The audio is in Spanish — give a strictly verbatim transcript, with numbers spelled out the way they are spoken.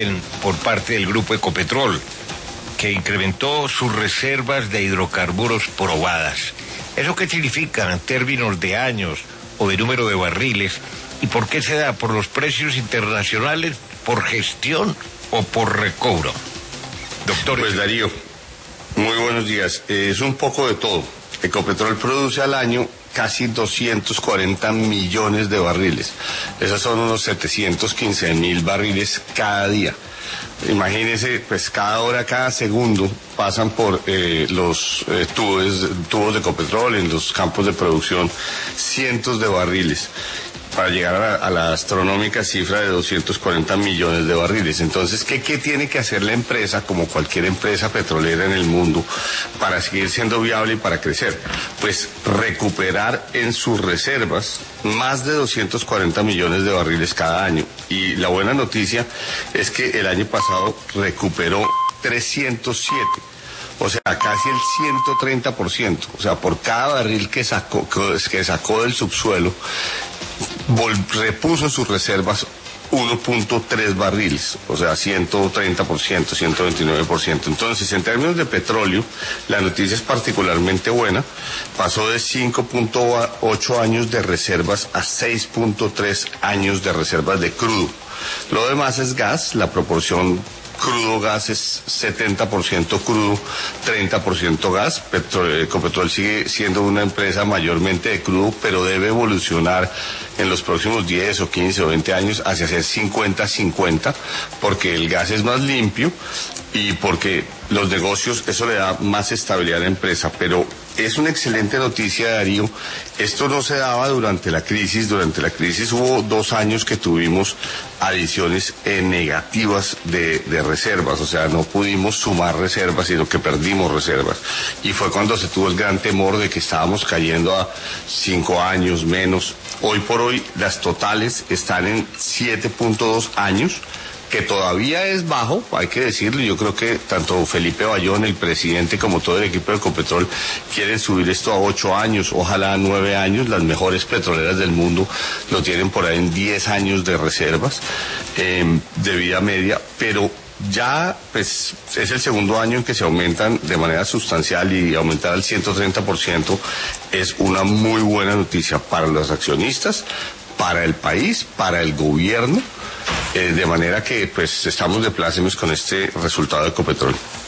en, por parte del grupo Ecopetrol, que incrementó sus reservas de hidrocarburos probadas. ¿Eso qué significa en términos de años o de número de barriles? ¿Y por qué se da? ¿Por los precios internacionales, por gestión o por recobro? Doctor. Pues Darío, muy buenos días. Eh, es un poco de todo. Ecopetrol produce al año casi doscientos cuarenta millones de barriles. Esos son unos setecientos quince mil barriles cada día. Imagínense, pues cada hora, cada segundo pasan por eh, los eh, tubos, tubos de Ecopetrol en los campos de producción cientos de barriles, para llegar a la, a la astronómica cifra de doscientos cuarenta millones de barriles. Entonces, ¿qué, ¿qué tiene que hacer la empresa, como cualquier empresa petrolera en el mundo, para seguir siendo viable y para crecer? Pues recuperar en sus reservas más de doscientos cuarenta millones de barriles cada año. Y la buena noticia es que el año pasado recuperó trescientos siete. O sea, casi el ciento treinta por ciento. O sea, por cada barril que sacó, que sacó del subsuelo, repuso sus reservas uno punto tres barriles, o sea, ciento treinta por ciento, ciento veintinueve por ciento. Entonces, en términos de petróleo, la noticia es particularmente buena. Pasó de cinco punto ocho años de reservas a seis punto tres años de reservas de crudo. Lo demás es gas, la proporción crudo gas es setenta por ciento crudo, treinta por ciento gas. Ecopetrol sigue siendo una empresa mayormente de crudo, pero debe evolucionar en los próximos diez o quince o veinte años hacia ser cincuenta cincuenta, porque el gas es más limpio y porque los negocios, eso le da más estabilidad a la empresa. Pero es una excelente noticia, Darío. Esto no se daba durante la crisis. Durante la crisis hubo dos años que tuvimos adiciones eh, negativas de, de reservas, o sea, no pudimos sumar reservas, sino que perdimos reservas. Y fue cuando se tuvo el gran temor de que estábamos cayendo a cinco años menos. Hoy por hoy las totales están en siete punto dos años, que todavía es bajo, hay que decirlo. Yo creo que tanto Felipe Bayón, el presidente, como todo el equipo de Ecopetrol quieren subir esto a ocho años, ojalá a nueve años. Las mejores petroleras del mundo lo tienen por ahí en diez años de reservas eh, de vida media, pero ya pues es el segundo año en que se aumentan de manera sustancial, y aumentar al ciento treinta por ciento es una muy buena noticia para los accionistas, para el país, para el gobierno. Eh, de manera que pues estamos de plácemes con este resultado de Ecopetrol.